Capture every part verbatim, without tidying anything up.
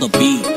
the beat.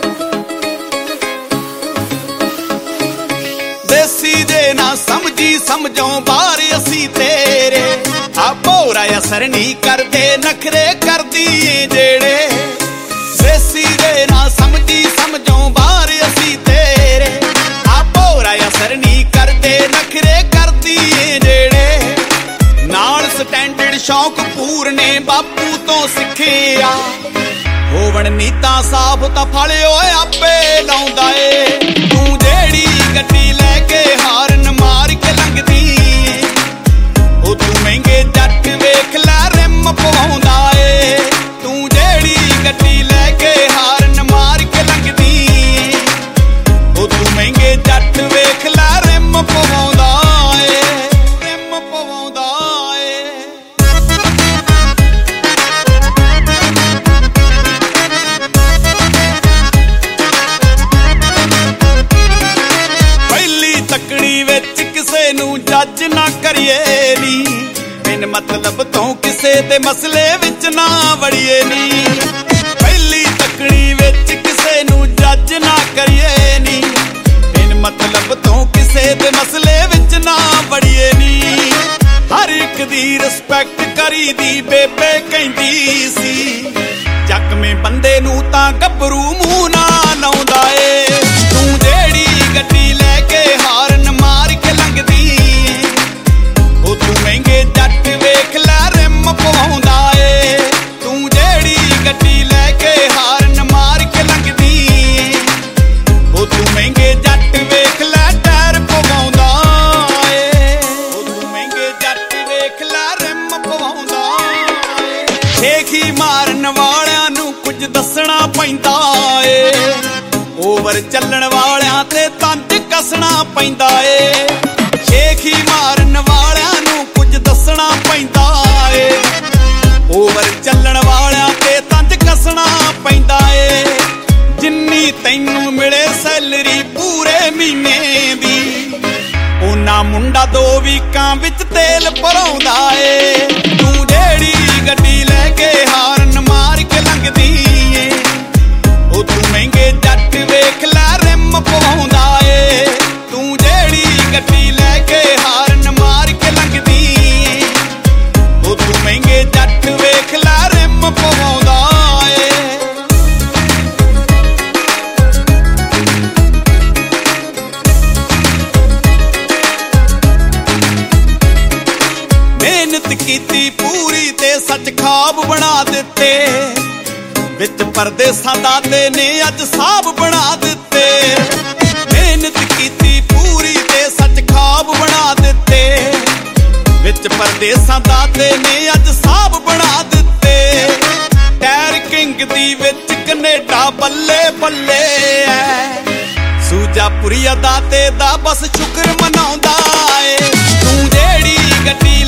देसी दे ना समझी समझो बार असी तेरे आ भोरा असर नहीं करदे नखरे करदी जेड़े देसी दे ना समझी समझो बार असी तेरे आ भोरा असर नहीं करदे नखरे करदी जेड़े नाल स्टैंडर्ड शौक पूरने बापू तो सिखिया होवन नीता साफ तां फल ओए आपे लाउंदा ए तू जेड़ी गड्डी लैके हारन मार के लंघदी ओ तू महंगे जट वेख लै रिम पवाउंदा ए तू जेड़ी गड्डी लैके हारन मार के लंघदी ओ तू महंगे जट वेख लै रिम पवाउंदा ए रिम पवाउंदा ए तकड़ी विच किसे नू जज ना करिए नी बिन मतलब तो किसे दे मसले विच ना वड़िए नी पहली तकड़ी विच किसे नू जज ना करिए नी बिन मतलब तो किसे दे मसले विच ना वड़िए नी हर एक दी रिस्पेक्ट करी दी बेबे कहंदी सी जख्मे बंदे नू तां गबरू मूंह ना लाउंदा ए तू जेड़ी गड्डी लैके हारन मार के लंघदी ओ तू महंगे जट वेख लै रिम पवाउंदा ए तू जेड़ी गड्डी लैके हारन मार के लंघदी ओ तू महंगे जट वेख लै टायर पवाउंदा ए ओ तू महंगे जट वेख लै रिम पवाउंदा ए ठेकी मारन वालियां नू कुछ दसना पैंदा ए ओवर चलण वालियां ते तंज कसना पैंदा ए शेखी मारन वालियां नू कुछ दसना पैंदा ए ओवर चलण वालियां ते तंज कसना पैंदा ए जिन्नी तैनू मिले सैलरी पूरे महीने दी उन्ना मुंडा दो वीकां विच तेल भराउंदा ए तू जेड़ी गड्डी लैके हारन मार के लंघदी ए ओ तू महंगे जट वेख लै रिम पवाउंदा ए तू जेड़ी गड्डी लैके हारन मार के लंघदी ओ तू महंगे जट वेख लै रिम पवाउंदा ए मेहनत कीती पूरी ते सच खाब बना दिते विच परदेसां दादे ने अज साहब बना दिते मेहनत कीती पूरी ते सच खाब बना दिते विच परदेसां दादे ने अज साहब बना दिते टैर किंग दी विच कनेडा बल्ले बल्ले ऐ सूजापुरी दाते दा बस शुक्र मनाउंदा ए तू जेड़ी गड्डी